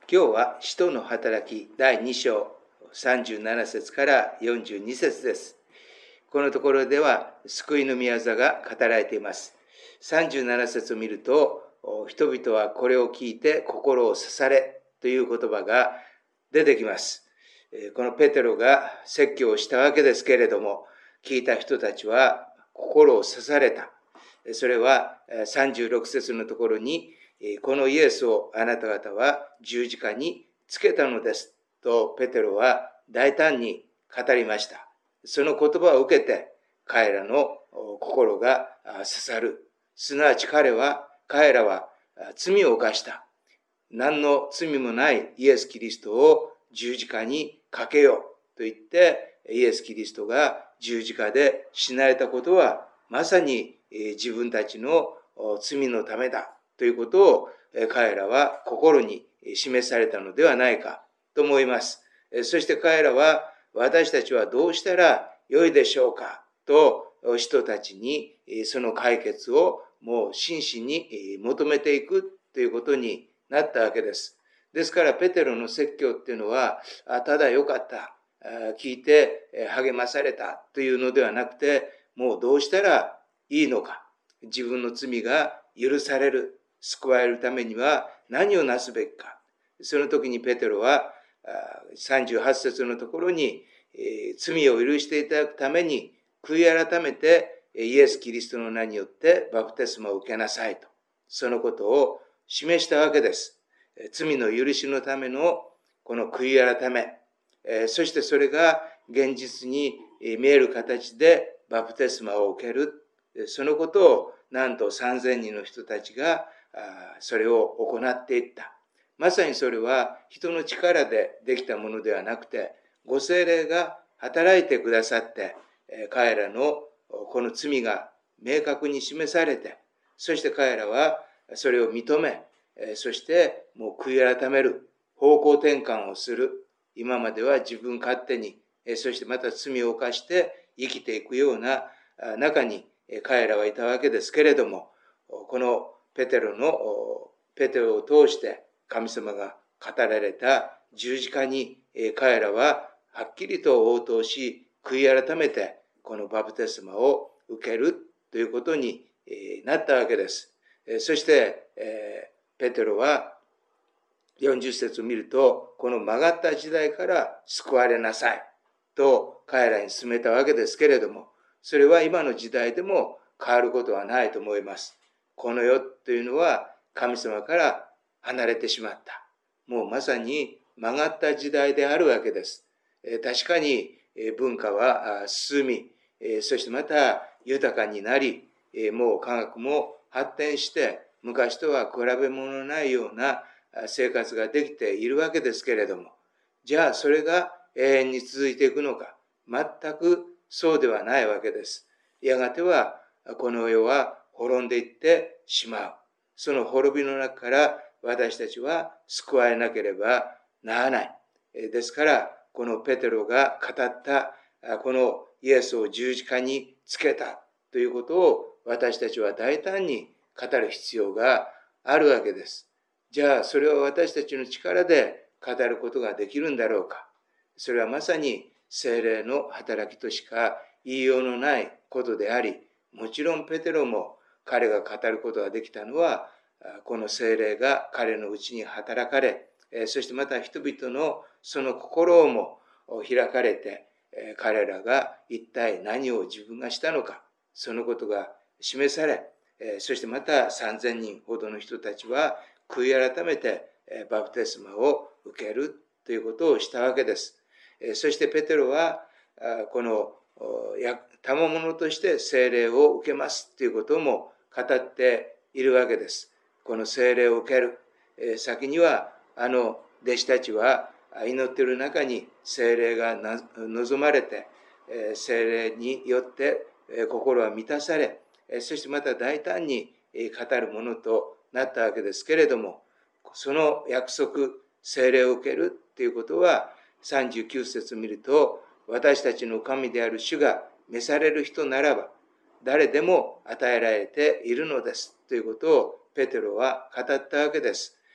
今日は使徒の働き第2章37節から42節です。このところでは救いの御業が語られています。37節を見ると、人々はこれを聞いて心を刺されという言葉が出てきます。このペテロが説教をしたわけですけれども、聞いた人たちは心を刺された。それは36節のところに、このイエスをあなた方は十字架につけたのですとペテロは大胆に語りました。その言葉を受けて彼らの心が刺さる。すなわち彼らは罪を犯した。何の罪もないイエス・キリストを十字架にかけようと言ってイエス・キリストが十字架で死なれたことはまさに自分たちの罪のためだということを彼らは心に示されたのではないかと思います。そして彼らは私たちはどうしたらよいでしょうかと人たちにその解決をもう真摯に求めていくということになったわけです。ですからペテロの説教っていうのはただよかった、聞いて励まされたというのではなくて、もうどうしたらいいのか、自分の罪が許される、救われるためには何をなすべきか。その時にペテロは38節のところに、罪を許していただくために悔い改めてイエス・キリストの名によってバプテスマを受けなさいと、そのことを示したわけです。罪の許しのためのこの悔い改め、そしてそれが現実に見える形でバプテスマを受ける、そのことをなんと3000人の人たちがそれを行っていった。まさにそれは人の力でできたものではなくて、ご聖霊が働いてくださって、彼らのこの罪が明確に示されて、そして彼らはそれを認め、そしてもう悔い改める、方向転換をする。今までは自分勝手に、そしてまた罪を犯して生きていくような中に彼らはいたわけですけれども、このペテロを通して神様が語られた十字架に彼らははっきりと応答し、悔い改めてこのバプテスマを受けるということになったわけです。そしてペテロは40節を見ると、この曲がった時代から救われなさいと彼らに勧めたわけですけれども、それは今の時代でも変わることはないと思います。この世というのは神様から離れてしまった。もうまさに曲がった時代であるわけです。確かに文化は進み、そしてまた豊かになり、もう科学も発展して昔とは比べ物のないような生活ができているわけですけれども、じゃあそれが永遠に続いていくのか、全くそうではないわけです。やがてはこの世は滅んでいってしまう。その滅びの中から私たちは救われなければならない。ですからこのペテロが語ったこのイエスを十字架につけたということを私たちは大胆に語る必要があるわけです。じゃあそれを私たちの力で語ることができるんだろうか。それはまさに聖霊の働きとしか言いようのないことであり、もちろんペテロも彼が語ることができたのはこの聖霊が彼のうちに働かれ、そしてまた人々のその心も開かれて、彼らが一体何を自分がしたのか、そのことが示され、そしてまた3000人ほどの人たちは悔い改めてバプテスマを受けるということをしたわけです。そしてペテロはこの賜物として聖霊を受けますということも語っているわけです。この聖霊を受ける先には弟子たちは祈っている中に聖霊が望まれて、聖霊によって心は満たされ、そしてまた大胆に語るものとなったわけですけれども、その約束、聖霊を受けるということは39節を見ると、私たちの神である主が召される人ならば誰でも与えられているのですということをペテロは語ったわけです。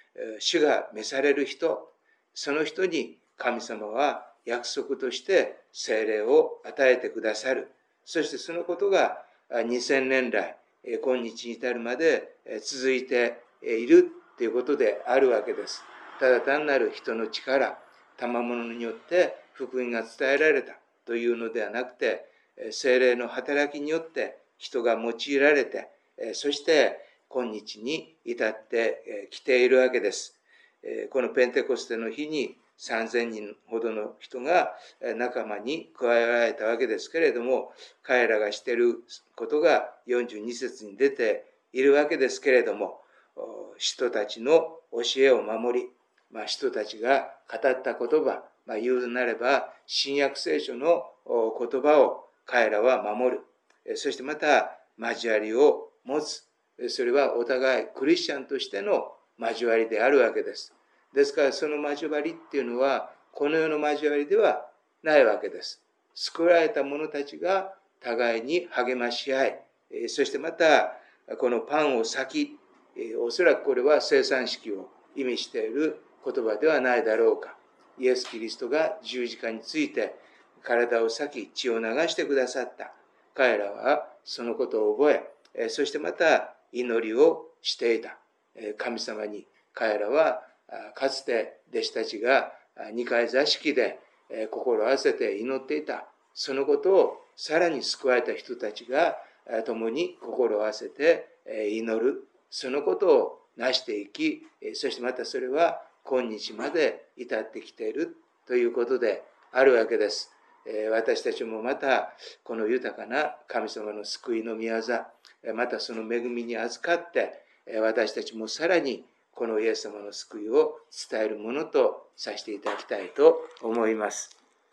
主が召される人、その人に神様は約束として聖霊を与えてくださる。そしてそのことが2000年来、今日に至るまで続いているということであるわけです。ただ単なる人の力、賜物によって福音が伝えられたというのではなくて、聖霊の働きによって人が用いられて、そして今日に至ってきているわけです。このペンテコステの日に3000人ほどの人が仲間に加えられたわけですけれども、彼らがしていることが42節に出ているわけですけれども、人たちの教えを守り、人たちが語った言葉、言うなれば新約聖書の言葉を彼らは守る。そしてまた交わりを持つ。それはお互いクリスチャンとしての交わりであるわけです。ですからその交わりっていうのはこの世の交わりではないわけです。救われた者たちが互いに励まし合い、そしてまたこのパンを裂き、おそらくこれは生産式を意味している言葉ではないだろうか。イエス・キリストが十字架について体を裂き血を流してくださった。彼らはそのことを覚え、そしてまた祈りをしていた。神様に彼らはかつて弟子たちが二階座敷で心を合わせて祈っていた。そのことをさらに救われた人たちが共に心を合わせて祈る。そのことを成していき、そしてまたそれは今日まで至ってきているということであるわけです。私たちもまたこの豊かな神様の救いの御業、またその恵みに預かって私たちもさらにこのイエス様の救いを伝えるものとさせていただきたいと思います。